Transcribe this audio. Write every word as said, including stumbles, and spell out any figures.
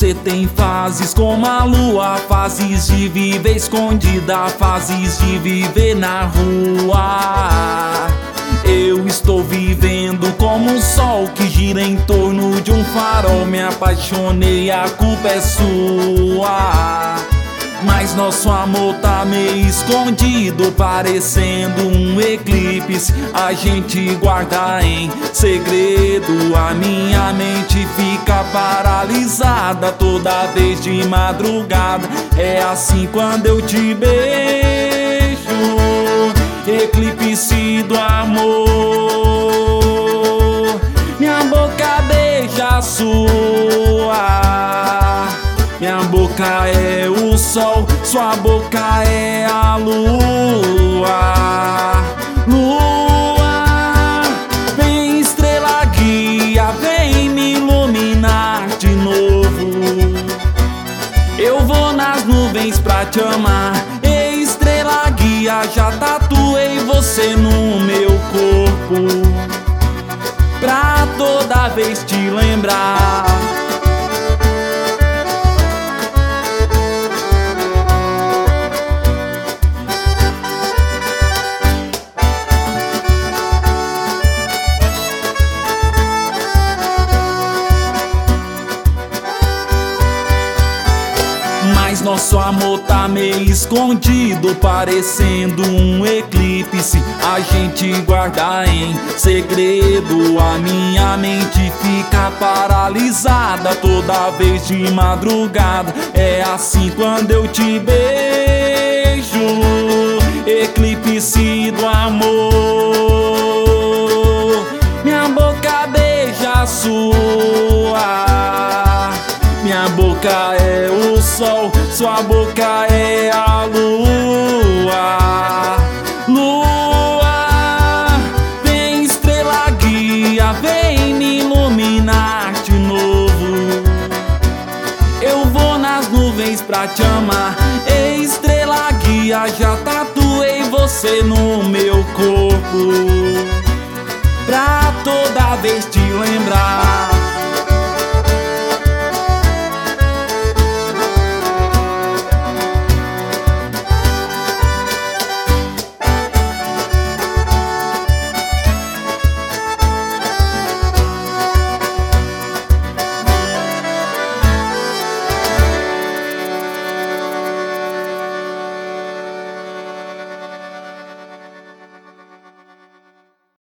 Você tem fases como a lua, fases de viver escondida, fases de viver na rua. Eu estou vivendo como um sol que gira em torno de um farol. Me apaixonei, a culpa é sua. Mas nosso amor tá meio escondido, parecendo um eclipse. A gente guarda em segredo. A minha mente fica paralisada toda vez de madrugada. É assim quando eu te beijo, eclipse do amor. Minha boca beija a sua. Minha boca é o sol, sua boca é a lua. Lua, vem estrela guia, vem me iluminar de novo. Eu vou nas nuvens pra te amar. Ei, estrela guia, já tatuei você no meu corpo, pra toda vez te lembrar. Mas nosso amor tá meio escondido, parecendo um eclipse. A gente guarda em segredo. A minha mente fica paralisada toda vez de madrugada. É assim quando eu te beijo, eclipse do amor. Minha boca beija a sua. Minha boca é o sol, sua boca é a lua. Lua, vem estrela guia, vem me iluminar de novo. Eu vou nas nuvens pra te amar. Ei, estrela guia, já tatuei você no meu corpo,